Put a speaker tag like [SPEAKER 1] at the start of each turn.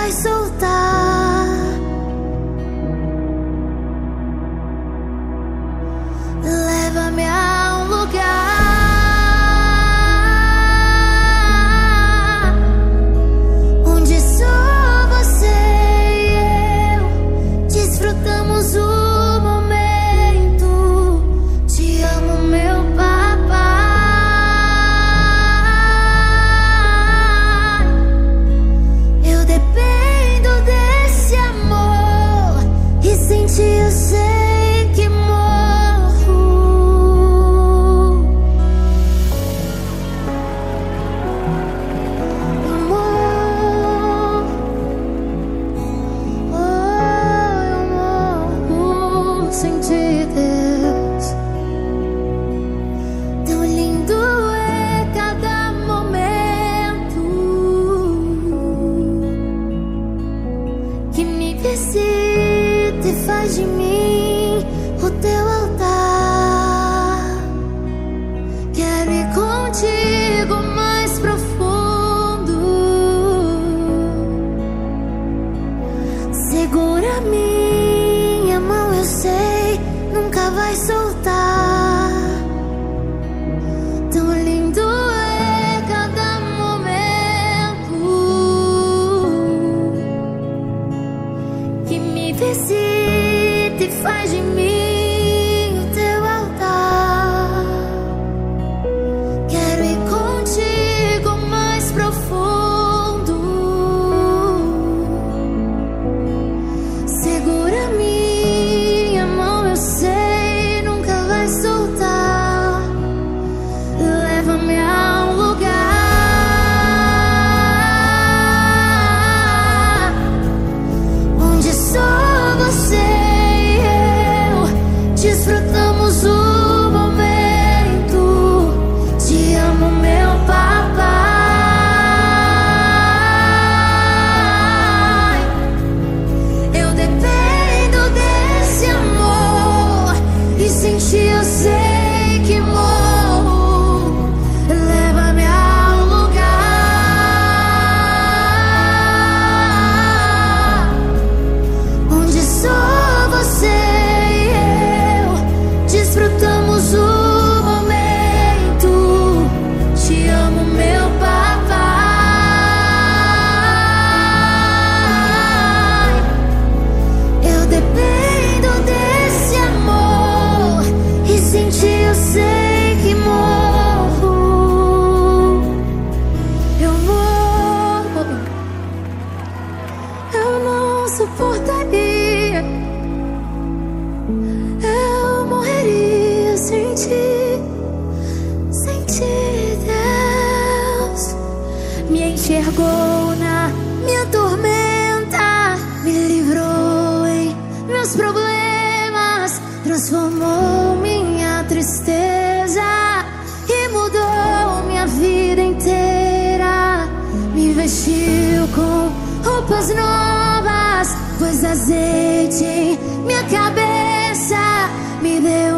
[SPEAKER 1] vai soltar. Leva-me a um lugar onde só você e eu desfrutamos o momento. Te amo, meu papai. Eu dependo desse amor e sem ti eu sei que morro. Eu morro sem ti, Deus. Tão lindo é cada momento que me visita e faz de mim o teu altar. Quero ir contigo mais profundo. Segura minha mão, eu sei, nunca vai soltar. Tão lindo é cada momento que me visita e faz de mim o teu altar. Quero ir contigo mais profundo. Segura minha mão, eu sei, nunca vai soltar. Leva-me a um lugar onde só você e eu desfrutamos o momento. Te amo, meu papai. Eu dependo desse amor e sem ti eu sei que morro. Leva-me a um lugar onde só você e eu desfrutamos o momento. Te amo, meu papai. Eu dependo desse amor e sem ti eu sei que morro. Eu morro. Eu não suportaria. Eu morreria sem ti, Deus. Me enxergou na minha tormenta, me livrou em meus problemas, transformou minha tristeza e mudou minha vida inteira. Me vestiu com roupas novas, pôs azeite em minha cabeça, me deu